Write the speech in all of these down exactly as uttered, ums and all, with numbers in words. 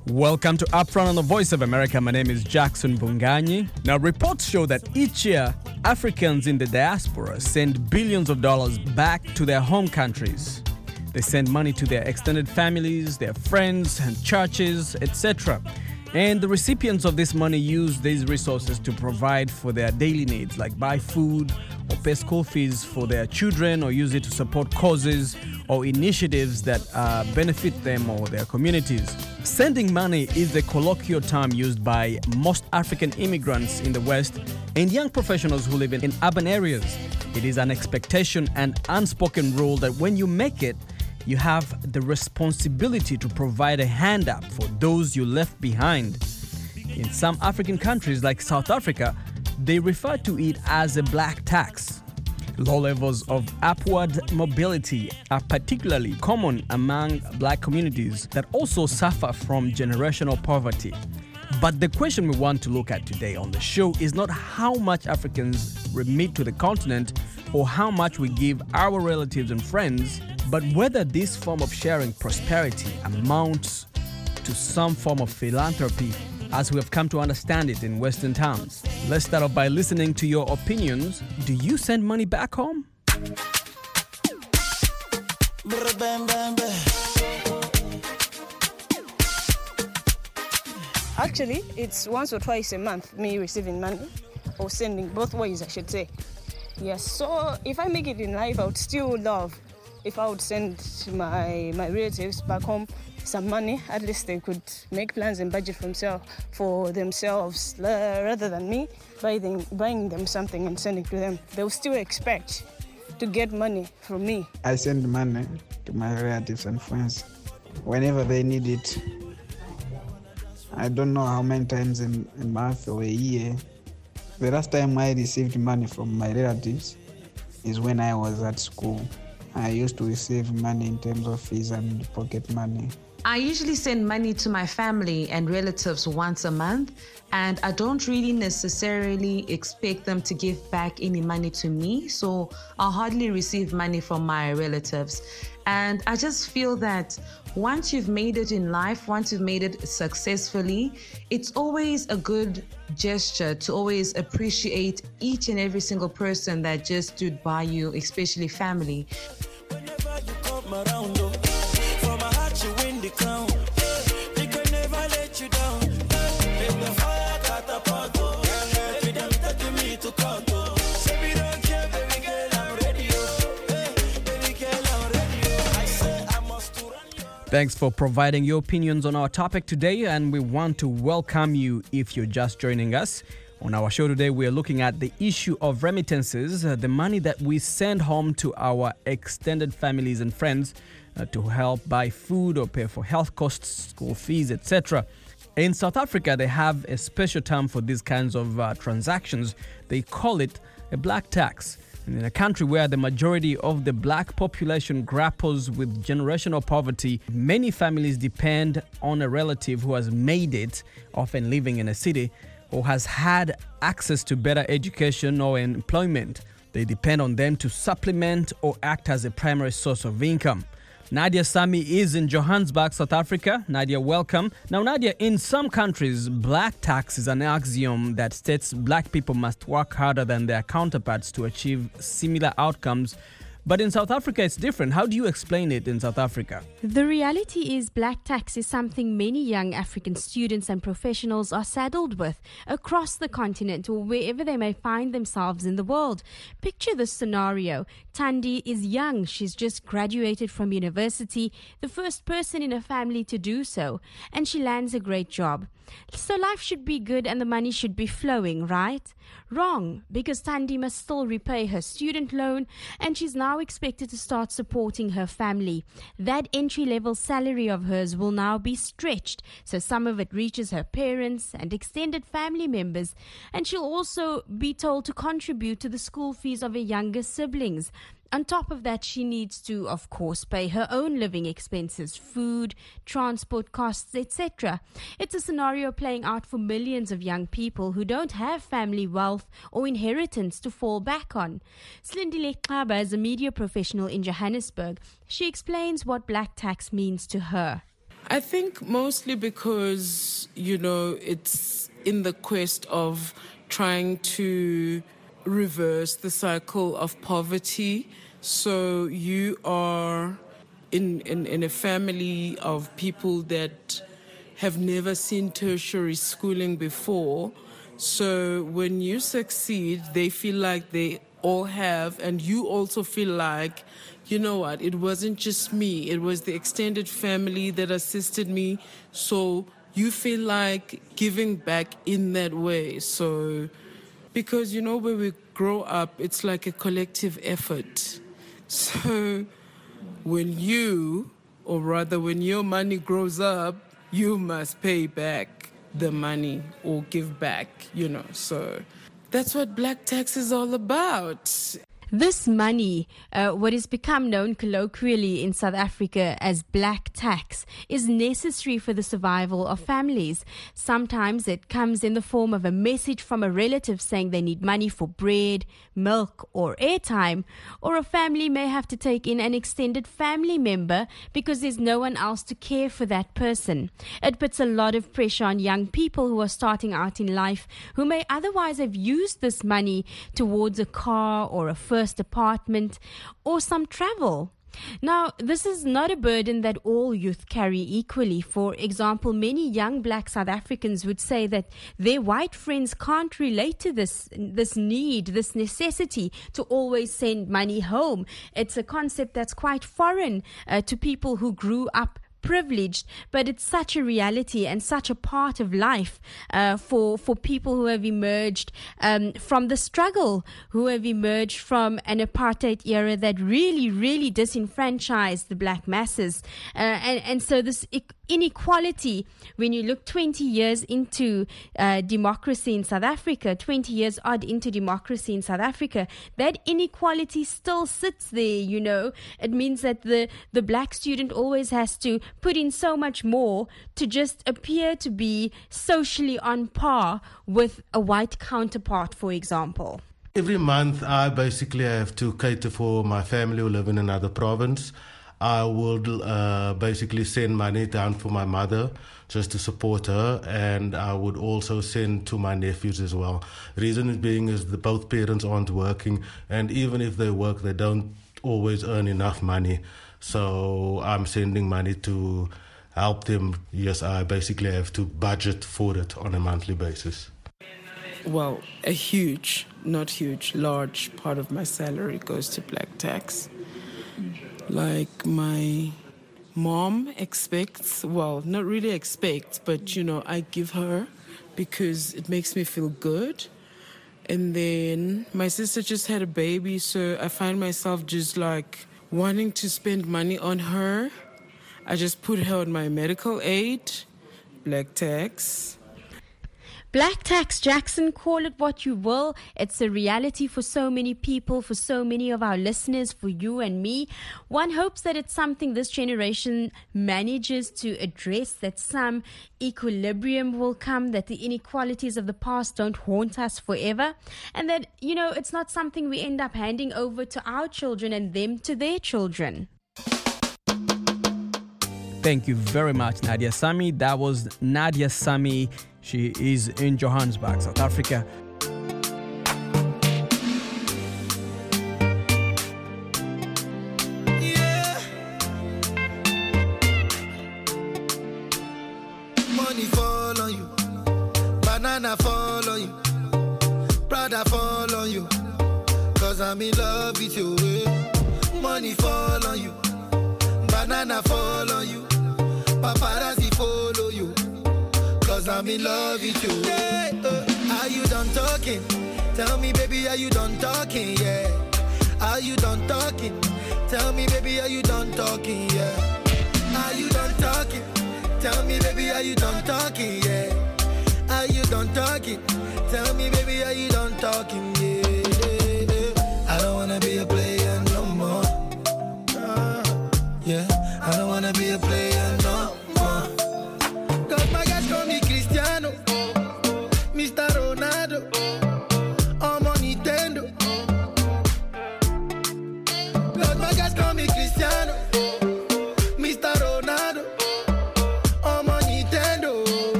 Welcome to Upfront on the Voice of America. My name is Jackson Bunganyi. Now, reports show that each year, Africans in the diaspora send billions of dollars back to their home countries. They send money to their extended families, their friends and churches, et cetera. And the recipients of this money use these resources to provide for their daily needs, like buy food or pay school fees for their children, or use it to support causes or initiatives that uh, benefit them or their communities. Sending money is the colloquial term used by most African immigrants in the West and young professionals who live in, in urban areas. It is an expectation and unspoken rule that when you make it, you have the responsibility to provide a hand up for those you left behind. In some African countries like South Africa, they refer to it as a black tax. Low levels of upward mobility are particularly common among black communities that also suffer from generational poverty. But the question we want to look at today on the show is not how much Africans remit to the continent or how much we give our relatives and friends, but whether this form of sharing prosperity amounts to some form of philanthropy as we have come to understand it in Western towns. Let's start off by listening to your opinions. Do you send money back home? Actually, it's once or twice a month, me receiving money, or sending, both ways I should say. Yes, so if I make it in life, I would still love if I would send my, my relatives back home some money. At least they could make plans and budget for themselves, for themselves uh, rather than me buying, buying them something and sending to them. They'll still expect to get money from me. I send money to my relatives and friends whenever they need it. I don't know how many times in a month or a year. The last time I received money from my relatives is when I was at school. I used to receive money in terms of fees and pocket money. I usually send money to my family and relatives once a month, and I don't really necessarily expect them to give back any money to me, so I hardly receive money from my relatives. And I just feel that once you've made it in life, once you've made it successfully, it's always a good gesture to always appreciate each and every single person that just stood by you, especially family. Whenever you come around, oh, from my heart you win the crown. They can never let you down. Make the fire catapult, oh, every them taking me to court, oh. Say we don't care, baby girl, I'm ready, oh. Hey, baby girl, I'm ready, oh. I say I must to run you. Thanks for providing your opinions on our topic today, and we want to welcome you if you're just joining us. On our show today, we are looking at the issue of remittances, uh, the money that we send home to our extended families and friends uh, to help buy food or pay for health costs, school fees, et cetera. In South Africa, they have a special term for these kinds of uh, transactions. They call it a black tax. And in a country where the majority of the black population grapples with generational poverty, many families depend on a relative who has made it, often living in a city, or has had access to better education or employment. They depend on them to supplement or act as a primary source of income. Nadia Sami is in Johannesburg, South Africa. Nadia, welcome. Now, Nadia, in some countries, black tax is an axiom that states black people must work harder than their counterparts to achieve similar outcomes. But in South Africa, it's different. How do you explain it in South Africa? The reality is black tax is something many young African students and professionals are saddled with across the continent or wherever they may find themselves in the world. Picture this scenario. Tandi is young. She's just graduated from university, the first person in her family to do so, and she lands a great job. So life should be good and the money should be flowing, right? Wrong, because Tandi must still repay her student loan and she's now expected to start supporting her family. That entry-level salary of hers will now be stretched, so some of it reaches her parents and extended family members, and she'll also be told to contribute to the school fees of her younger siblings. On top of that, she needs to, of course, pay her own living expenses, food, transport costs, et cetera. It's a scenario playing out for millions of young people who don't have family wealth or inheritance to fall back on. Slindile Xaba is a media professional in Johannesburg. She explains what black tax means to her. I think mostly because, you know, it's in the quest of trying to reverse the cycle of poverty. So you are in, in, in a family of people that have never seen tertiary schooling before. So when you succeed, they feel like they all have, and you also feel like, you know what, it wasn't just me, it was the extended family that assisted me. So you feel like giving back in that way. So, because, you know, when we grow up, it's like a collective effort. So when you, or rather when your money grows up, you must pay back the money or give back, you know. So that's what Black Tax is all about. This money, uh, what has become known colloquially in South Africa as black tax, is necessary for the survival of families. Sometimes it comes in the form of a message from a relative saying they need money for bread, milk, or airtime, or a family may have to take in an extended family member because there's no one else to care for that person. It puts a lot of pressure on young people who are starting out in life, who may otherwise have used this money towards a car or a first apartment or some travel. Now, this is not a burden that all youth carry equally. For example, many young black South Africans would say that their white friends can't relate to this, this need, this necessity to always send money home. It's a concept that's quite foreign uh, to people who grew up privileged, but it's such a reality and such a part of life uh, for for people who have emerged um, from the struggle, who have emerged from an apartheid era that really, really disenfranchised the black masses. Uh, and, and so this inequality, when you look twenty years into uh, democracy in South Africa, twenty years odd into democracy in South Africa, that inequality still sits there, you know. It means that the, the black student always has to put in so much more to just appear to be socially on par with a white counterpart, for example. Every month I basically have to cater for my family who live in another province. I would uh, basically send money down for my mother just to support her, and I would also send to my nephews as well. Reason being is that both parents aren't working, and even if they work, they don't always earn enough money. So I'm sending money to help them. Yes, I basically have to budget for it on a monthly basis. Well, a huge, not huge, large part of my salary goes to black tax. Like my mom expects, well, not really expects, but, you know, I give her because it makes me feel good. And then my sister just had a baby, so I find myself just like wanting to spend money on her. I just put her on my medical aid, black tax. Black tax, Jackson, call it what you will. It's a reality for so many people, for so many of our listeners, for you and me. One hopes that it's something this generation manages to address, that some equilibrium will come, that the inequalities of the past don't haunt us forever, and that, you know, it's not something we end up handing over to our children and them to their children. Thank you very much, Nadia Sami. That was Nadia Sami. She is in Johannesburg, South Africa. Yeah. Money fall on you, banana fall on you, Prada fall on you, cause I'm in love with you. Money fall on you, banana fall on you, paparazzi follow you, cause I'm in love with you. Yeah, uh, are you done talking? Tell me, baby, are you done talking? Yeah. Are you done talking? Tell me, baby, are you done talking? Yeah. Are you done talking? Tell me, baby, are you done talking? Yeah. Are you done talking? Tell me, baby, are you done talking? Yeah. yeah, yeah. I don't wanna be a player no more. Uh, yeah. I don't wanna be a player no more. Cause my guys call me Cristiano, Mister Ronaldo, I'm on Nintendo. Cause my guys call me Cristiano, Mister Ronaldo,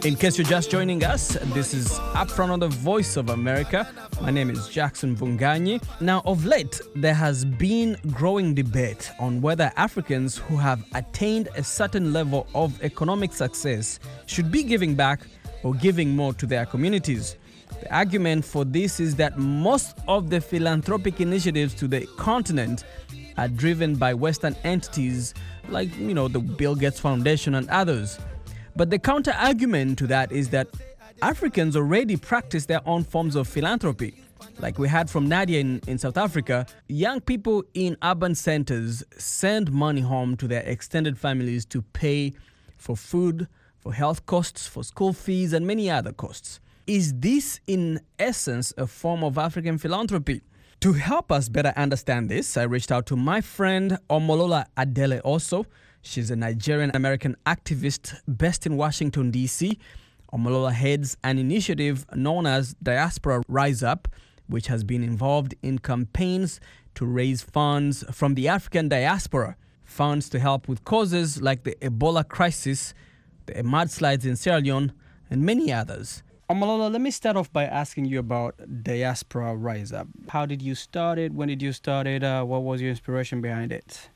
In case you're just joining us, this is Upfront on the Voice of America. My name is Jackson Vunganyi. Now, of late, there has been growing debate on whether Africans who have attained a certain level of economic success should be giving back or giving more to their communities. The argument for this is that most of the philanthropic initiatives to the continent are driven by Western entities like, you know, the Bill Gates Foundation and others. But the counter-argument to that is that Africans already practice their own forms of philanthropy. Like we heard from Nadia in, in South Africa, young people in urban centers send money home to their extended families to pay for food, for health costs, for school fees, and many other costs. Is this, in essence, a form of African philanthropy? To help us better understand this, I reached out to my friend Omolola Adele Oso. She's a Nigerian-American activist based in Washington, D C. Omolola heads an initiative known as Diaspora Rise Up, which has been involved in campaigns to raise funds from the African diaspora, funds to help with causes like the Ebola crisis, the mudslides in Sierra Leone, and many others. Omolola, let me start off by asking you about Diaspora Rise Up. How did you start it? When did you start it? Uh, what was your inspiration behind it?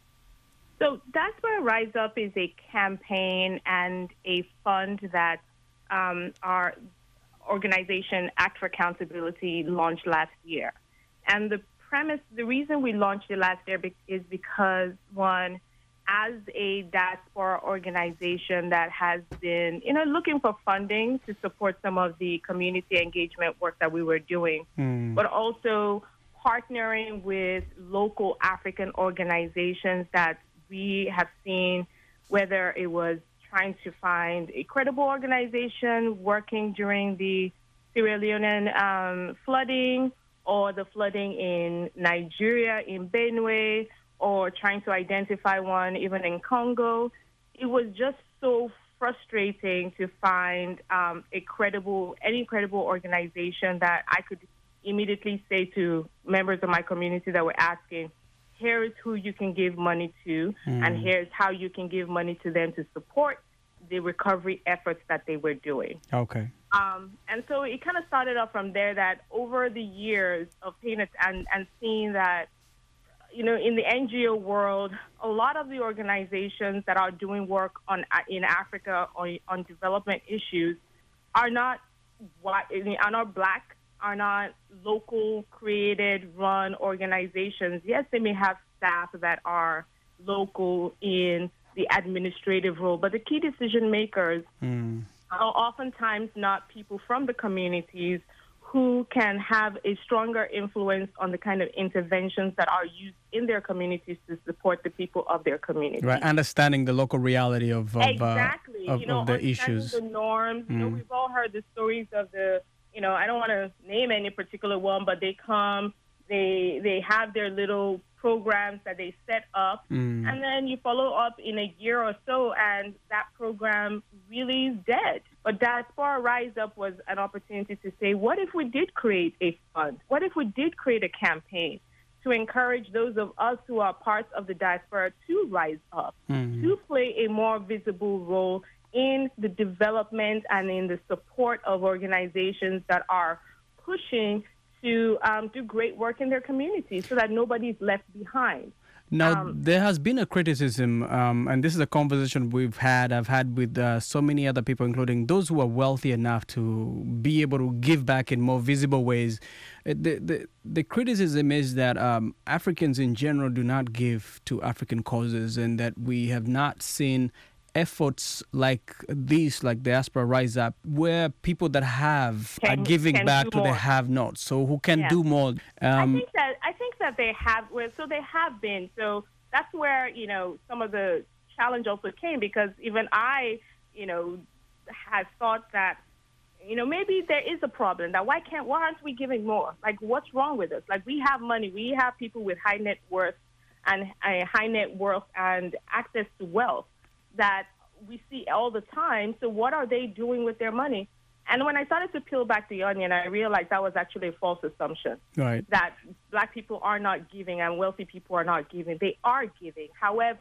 So Diaspora Rise Up is a campaign and a fund that um, our organization, Act for Accountability, launched last year. And the premise, the reason we launched it last year is because, one, as a diaspora organization that has been, you know, looking for funding to support some of the community engagement work that we were doing, mm. but also partnering with local African organizations that we have seen, whether it was trying to find a credible organization working during the Sierra Leone um, flooding or the flooding in Nigeria, in Benue, or trying to identify one even in Congo. It was just so frustrating to find um, a credible, any credible organization that I could immediately say to members of my community that were asking, here is who you can give money to, mm. and here's how you can give money to them to support the recovery efforts that they were doing. Okay. Um, and so it kind of started off from there, that over the years of paying it and, and seeing that, you know, in the N G O world, a lot of the organizations that are doing work on in Africa on, on development issues are not white, are not black, are not local created run organizations. Yes, they may have staff that are local in the administrative role, but the key decision makers mm. are oftentimes not people from the communities who can have a stronger influence on the kind of interventions that are used in their communities to support the people of their community. Right, understanding the local reality of, of, exactly. uh, of, you know, of the issues. the norms. Mm. You know, we've all heard the stories of the, you know, I don't want to name any particular one, but they come, they they have their little programs that they set up, mm. and then you follow up in a year or so, and that program really is dead. But Diaspora Rise Up was an opportunity to say, what if we did create a fund? What if we did create a campaign to encourage those of us who are parts of the diaspora to rise up, mm. to play a more visible role in the development and in the support of organizations that are pushing to um, do great work in their communities so that nobody's left behind. Now, um, there has been a criticism, um, and this is a conversation we've had, I've had with uh, so many other people, including those who are wealthy enough to be able to give back in more visible ways. Uh, The, the, the criticism is that um, Africans in general do not give to African causes, and that we have not seen efforts like these, like Diaspora Rise Up, where people that have can, are giving back to more. the have-nots, so who can yeah. do more. Um, I think that I think that they have, well, so they have been. So that's where, you know, some of the challenge also came, because even I, you know, had thought that, you know, maybe there is a problem, that why can't, why aren't we giving more? Like, what's wrong with us? Like, we have money, we have people with high net worth and uh, high net worth and access to wealth that we see all the time. So what are they doing with their money? And when I started to peel back the onion, I realized that was actually a false assumption. Right. That black people are not giving and wealthy people are not giving. They are giving. However,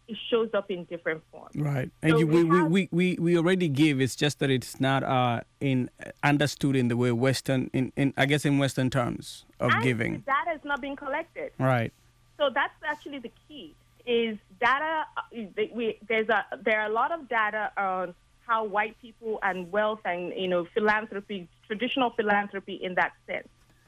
it shows up in different forms. Right. And So you, we we, have- we, we, we already give. It's just that it's not uh, in understood in the way Western, in, in I guess in Western terms of and giving. the data is not being collected. Right. So that's actually the key. Is data? uh, We, there's a there are a lot of data on how white people and wealth and you know philanthropy, traditional philanthropy in that sense.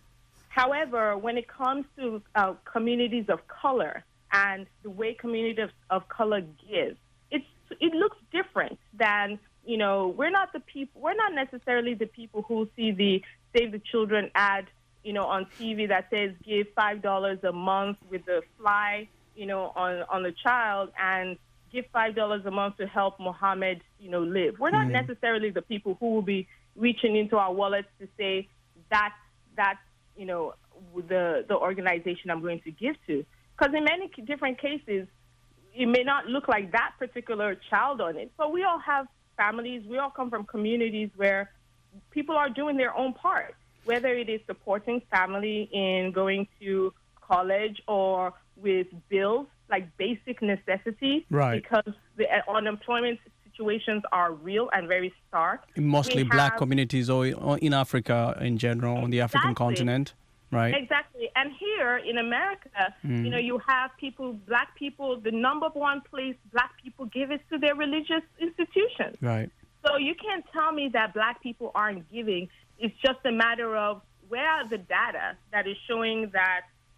However, when it comes to uh, communities of color and the way communities of, of color give, it's it looks different than you know. We're not the people. We're not necessarily the people who see the Save the Children ad, you know, on T V that says give five dollars a month with the fly, you know, on on the child and give five dollars a month to help Mohammed, you know, live. We're not necessarily the people who will be reaching into our wallets to say that that's you know the the organization I'm going to give to. Because in many different cases, it may not look like that particular child on it, but we all have families. We all come from communities where people are doing their own part, whether it is supporting family in going to college or with bills, like basic necessities, Right. because the uh, unemployment situations are real and very stark. In mostly We black have- communities or or in Africa in general, on the African Exactly. continent. Right. Exactly. And here in America, you know, you have people, black people, the number one place black people give is to their religious institutions. Right. So you can't tell me that black people aren't giving. It's just a matter of where are the data that is showing that.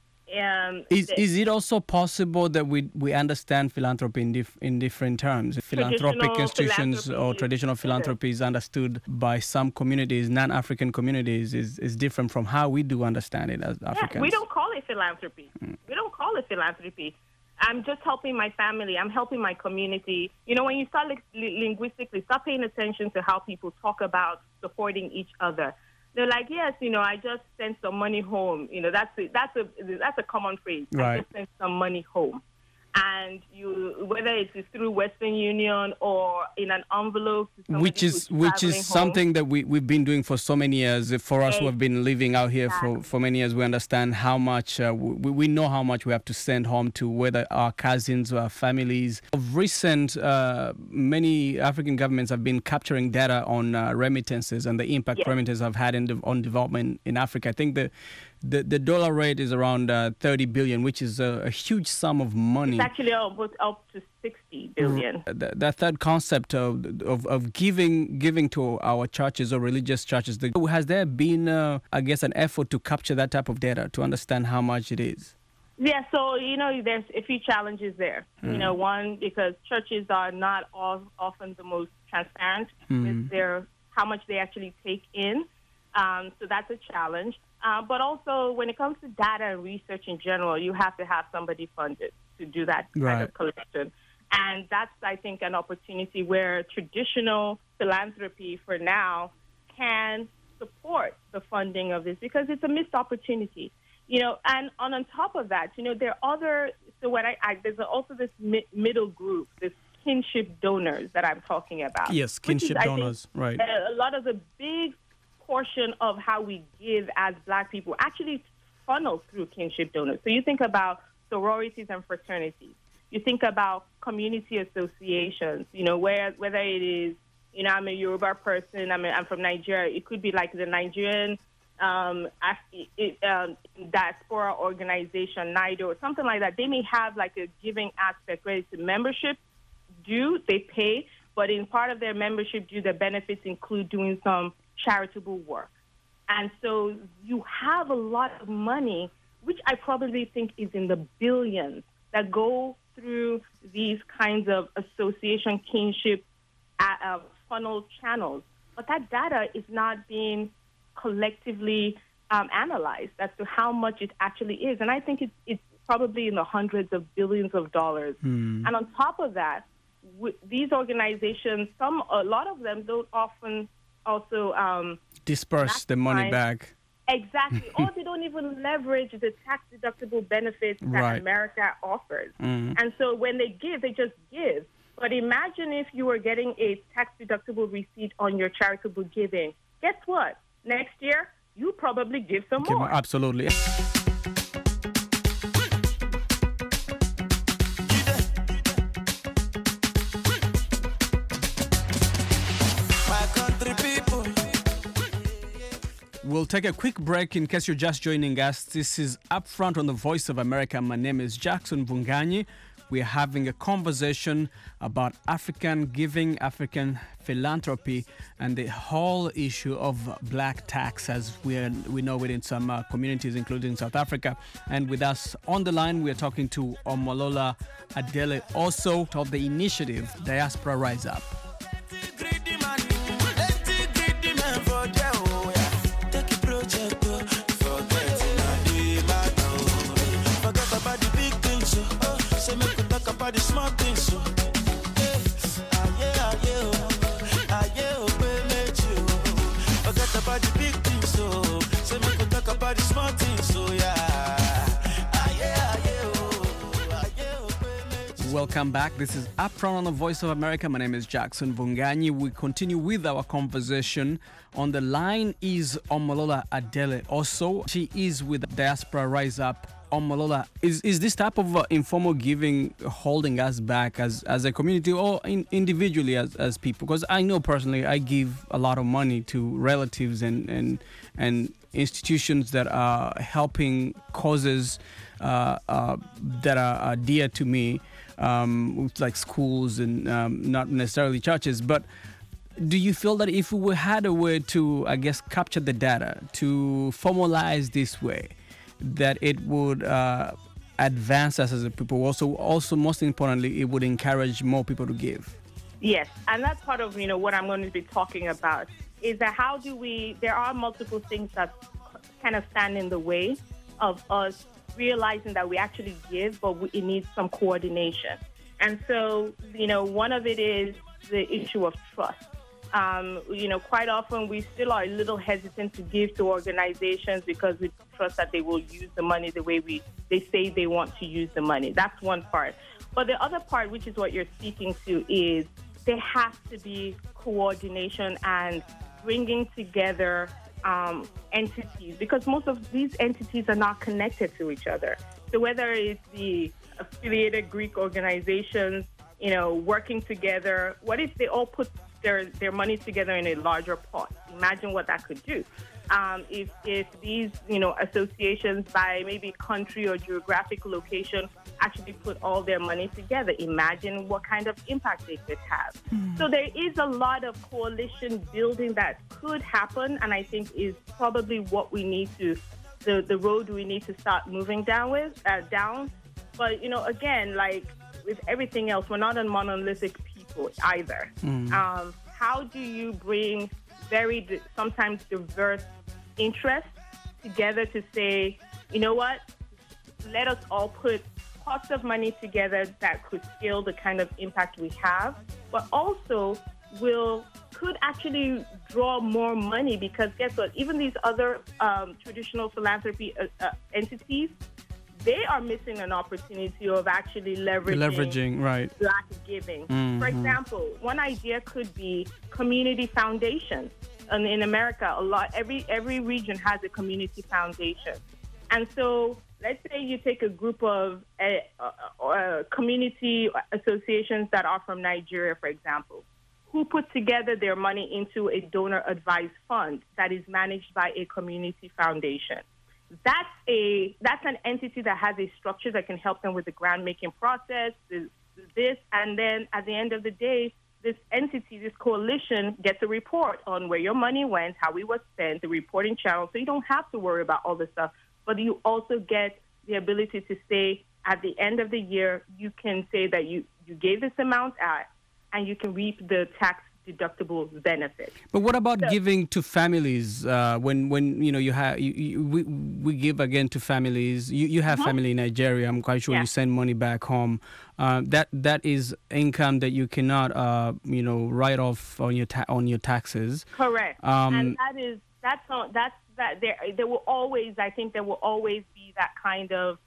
Um, Is that is it also possible that we we understand philanthropy in dif- in different terms? Philanthropic Traditional institutions or philanthropy traditional is- philanthropy is understood by some communities, non-African communities, is, is different from how we do understand it as yeah, Africans. we don't call it philanthropy. We don't call it philanthropy. I'm just helping my family. I'm helping my community. You know, when you start li- linguistically, start paying attention to how people talk about supporting each other. They're like, yes, you know, I just sent some money home. You know, that's a, that's a that's a common phrase. I Right. just sent some money home, and you whether it is through Western Union or in an envelope, to somebody which is who's which traveling is home. something that we, we've been doing for so many years. For us who have been living out here for, for many years, we understand how much, uh, we, we know how much we have to send home to whether our cousins or our families. Of recent, uh, many African governments have been capturing data on uh, remittances and the impact Yes. remittances have had in the, on development in Africa. I think the the, the dollar rate is around uh, thirty billion, which is a, a huge sum of money. It's actually almost up to sixty billion. The, the third concept of, of of giving giving to our churches or religious churches, the, has there been, uh, I guess, an effort to capture that type of data to understand how much it is? Yeah, so, you know, there's a few challenges there. You know, one, because churches are not all, often the most transparent with their how much they actually take in. Um, so that's a challenge. Uh, but also, when it comes to data and research in general, you have to have somebody funded to do that kind Right. of collection. And that's, I think, an opportunity where traditional philanthropy for now can support the funding of this because it's a missed opportunity. You know, and on, on top of that, you know, there are other, so what I, I there's also this mi- middle group, this kinship donors that I'm talking about. Yes, which is, kinship I think, donors, right. A, a lot of the big portion of how we give as black people actually funnels through kinship donors. So you think about sororities and fraternities. You think about community associations, you know, where whether it is, you know, I'm a Yoruba person, I'm, a, I'm from Nigeria. It could be like the Nigerian um, it, um, diaspora organization, NIDO, or something like that. They may have like a giving aspect where it's a membership due, they pay, but in part of their membership due, their benefits include doing some charitable work. And so you have a lot of money, which I probably think is in the billions, that go through these kinds of association kinship uh, uh, funnel channels. But that data is not being collectively um, analyzed as to how much it actually is. And I think it's, it's probably in the hundreds of billions of dollars. Hmm. And on top of that, w- these organizations, some a lot of them don't often also um, Disperse the money maximize- back. Exactly. Or they don't even leverage the tax-deductible benefits that Right. America offers. Mhm. And so when they give, they just give. But imagine if you were getting a tax-deductible receipt on your charitable giving. Guess what? Next year, you probably give some Okay, more. absolutely. We'll take a quick break in case you're just joining us. This is Upfront on the Voice of America. My name is Jackson Vunganyi. We're having a conversation about African giving, African philanthropy, and the whole issue of black tax as we, are, we know it in some uh, communities, including South Africa. And with us on the line, we're talking to Omolola Adele, also of the initiative Diaspora Rise Up. The small things, so ah yeah, ah yeah, ah yeah, oh, let you forget about the big things, so say make we talk about the small things, so yeah, ah yeah, ah yeah, oh, ah yeah, oh, let you. Welcome back. This is Upfront on the Voice of America. My name is Jackson Vunganyi. We continue with our conversation. On the line is Omolola Adele. Also, she is with Diaspora Rise Up. Omolola, is, is this type of uh, informal giving holding us back as, as a community or in, individually as, as people? Because I know personally I give a lot of money to relatives and, and, and institutions that are helping causes uh, uh, that are, are dear to me, um, like schools and um, not necessarily churches. But do you feel that if we had a way to, I guess, capture the data, to formalize this way, that it would uh, advance us as a people? Also, also most importantly, it would encourage more people to give. Yes, and that's part of, you know, what I'm going to be talking about, is that how do we, there are multiple things that kind of stand in the way of us realizing that we actually give, but we, it needs some coordination. And so, you know, one of it is the issue of trust. Um, you know, quite often we still are a little hesitant to give to organizations because we trust that they will use the money the way we they say they want to use the money. That's one part. But the other part, which is what you're speaking to, is there has to be coordination and bringing together um, entities, because most of these entities are not connected to each other. So whether it's the affiliated Greek organizations, you know, working together, what if they all put their their money together in a larger pot? Imagine what that could do. Um, if if these, you know, associations by maybe country or geographic location actually put all their money together, imagine what kind of impact they could have. Mm. So there is a lot of coalition building that could happen, and I think is probably what we need to, the, the road we need to start moving down with, uh, down. But, you know, again, like with everything else, we're not a monolithic people either. Mm. Um, how do you bring very di- sometimes diverse interests together to say, you know what, let us all put pots of money together that could scale the kind of impact we have, but also will could actually draw more money, because guess what, even these other um, traditional philanthropy uh, uh, entities, they are missing an opportunity of actually leveraging, leveraging right. black giving. Mm-hmm. For example, one idea could be community foundations. And in America, a lot every every region has a community foundation. And so let's say you take a group of uh, uh, uh, community associations that are from Nigeria, for example, who put together their money into a donor-advised fund that is managed by a community foundation. That's a that's an entity that has a structure that can help them with the grant-making process, this, this, and then at the end of the day, this entity, this coalition, gets a report on where your money went, how it was spent, the reporting channel, so you don't have to worry about all this stuff. But you also get the ability to say, at the end of the year, you can say that you, you gave this amount out, and you can reap the tax deductible benefit. But what about so, giving to families? Uh, when when you know you have you, you, we we give again to families. You you have uh-huh. family in Nigeria. I'm quite sure yeah. you send money back home. Uh, that that is income that you cannot uh, you know write off on your ta- on your taxes. Correct. Um, and that is that's not, that's that there there will always I think there will always be that kind of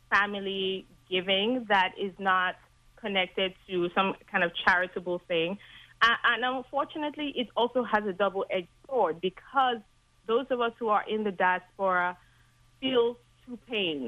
family giving that is not connected to some kind of charitable thing. And unfortunately, it also has a double-edged sword, because those of us who are in the diaspora feel two pains.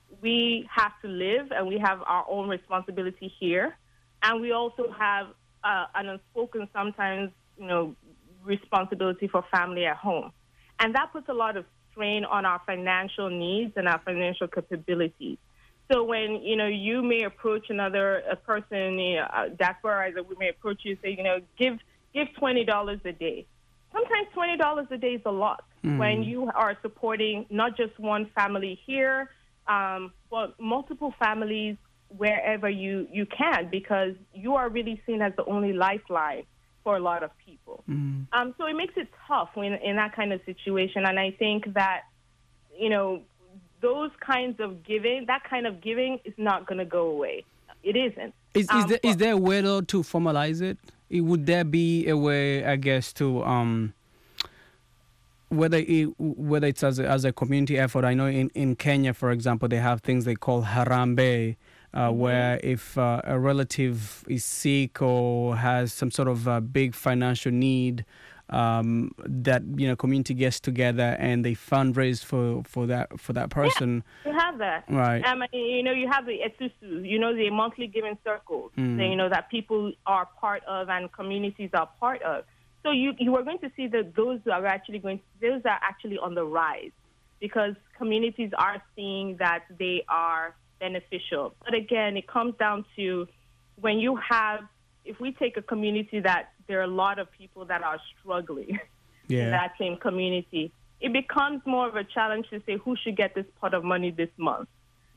We have to live, and we have our own responsibility here, and we also have uh, an unspoken, sometimes, you know, responsibility for family at home. And that puts a lot of strain on our financial needs and our financial capabilities. So when, you know, you may approach another a person, you know, a diaspora, that we may approach you and say, you know, give give twenty dollars a day. Sometimes twenty dollars a day is a lot mm. when you are supporting not just one family here, um, but multiple families wherever you, you can, because you are really seen as the only lifeline for a lot of people. Mm. Um, so it makes it tough when in that kind of situation. And I think that, you know, those kinds of giving, that kind of giving is not going to go away. It isn't. Is, is, um, there, is there a way, though, to formalize it? it? Would there be a way, I guess, to, um, whether it, whether it's as a, as a community effort? I know in, in Kenya, for example, they have things they call Harambee, uh, mm-hmm. where if uh, a relative is sick or has some sort of uh, big financial need, um that you know community gets together and they fundraise for for that for that person. Yeah, you have that, right? Um, you know, you have the Etusu, you know, the monthly giving circles, mm. that, you know, that people are part of and communities are part of. So you you are going to see that those are actually going to, those are actually on the rise, because communities are seeing that they are beneficial. But again, it comes down to when you have, if we take a community that there are a lot of people that are struggling yeah. in that same community, it becomes more of a challenge to say who should get this pot of money this month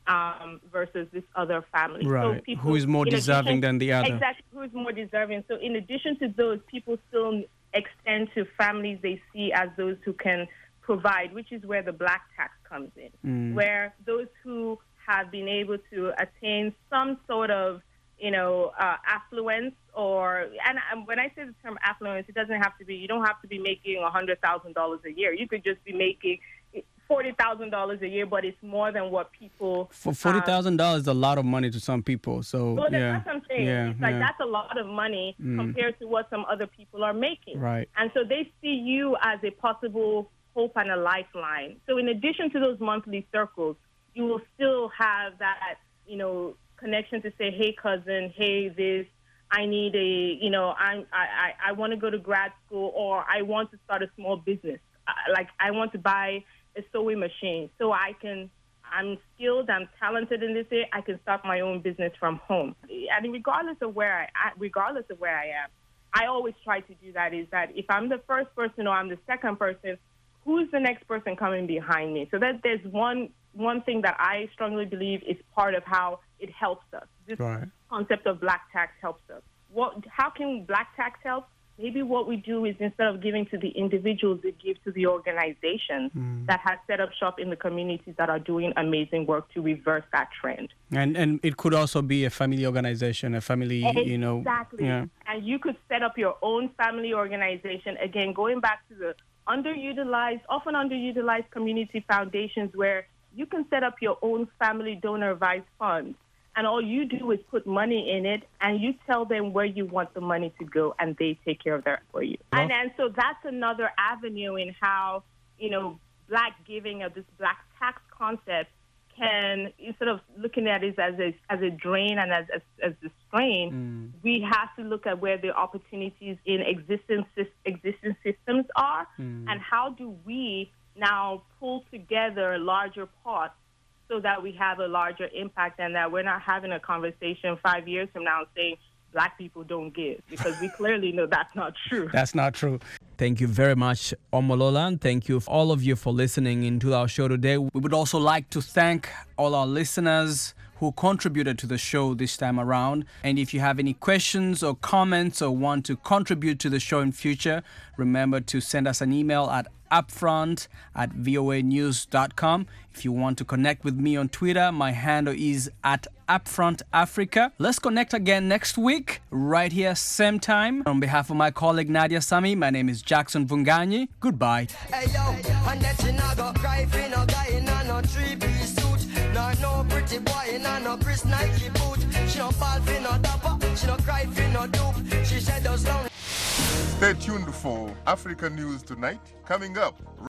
um, versus this other family. Right. So people, who is more deserving addition, than the other? Exactly. Who is more deserving. So in addition to those, people still extend to families they see as those who can provide, which is where the black tax comes in, mm. where those who have been able to attain some sort of you know, uh, affluence, or, and um, when I say the term affluence, it doesn't have to be, you don't have to be making one hundred thousand dollars a year. You could just be making forty thousand dollars a year, but it's more than what people... For forty thousand dollars um, is a lot of money to some people, so, well, yeah. That's what I'm saying. Yeah, it's like, yeah. that's a lot of money mm. compared to what some other people are making. Right. And so they see you as a possible hope and a lifeline. So in addition to those monthly circles, you will still have that, you know, connection to say, hey, cousin, hey, this, I need a, you know, I'm, I, I, I want to go to grad school, or I want to start a small business. Uh, like, I want to buy a sewing machine so I can, I'm skilled, I'm talented in this area, I can start my own business from home. And regardless of where I, regardless of where I am, I always try to do that, is that if I'm the first person or I'm the second person, who's the next person coming behind me? So that there's one one thing that I strongly believe is part of how it helps us. This right. concept of black tax helps us. What? How can black tax help? Maybe what we do is, instead of giving to the individuals, we give to the organizations mm. that have set up shop in the communities that are doing amazing work to reverse that trend. And and it could also be a family organization, a family, exactly. you know. Exactly. Yeah. And you could set up your own family organization. Again, going back to the underutilized, often underutilized community foundations, where you can set up your own family donor advised fund, and all you do is put money in it, and you tell them where you want the money to go, and they take care of that for you. Well, and and so that's another avenue in how, you know, black giving, of this black tax concept, can, instead of looking at it as a as a drain and as as, as a strain, mm. we have to look at where the opportunities in existing existing systems are, mm. and how do we now pull together larger pots so that we have a larger impact, and that we're not having a conversation five years from now saying black people don't give, because we clearly know that's not true. That's not true. Thank you very much, Omolola, and thank you all of you for listening into our show today. We would also like to thank all our listeners who contributed to the show this time around. And if you have any questions or comments or want to contribute to the show in future, remember to send us an email at upfront at voa news dot com. If you want to connect with me on Twitter, my handle is at Upfront Africa. Let's connect again next week, right here, same time. On behalf of my colleague Nadia Sami, my name is Jackson Vunganyi. Goodbye. Hey, yo, and that you not go cry for no guy in a no three-piece suit. No, no pretty boy in a no Chris Nike boot. She no fall for no dapper, she no cry for no dupe. She said those long. Stay tuned for African News Tonight. Coming up.